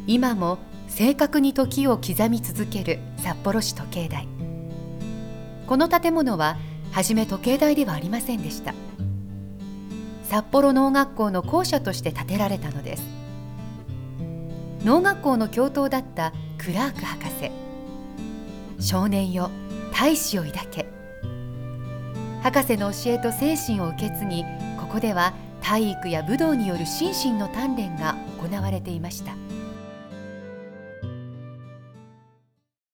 今も正確に時を刻み続ける札幌市時計台。この建物ははじめ時計台ではありませんでした。札幌農学校の校舎として建てられたのです。農学校の教頭だったクラーク博士。少年よ、大志を抱け。博士の教えと精神を受け継ぎ、ここでは体育や武道による心身の鍛錬が行われていました。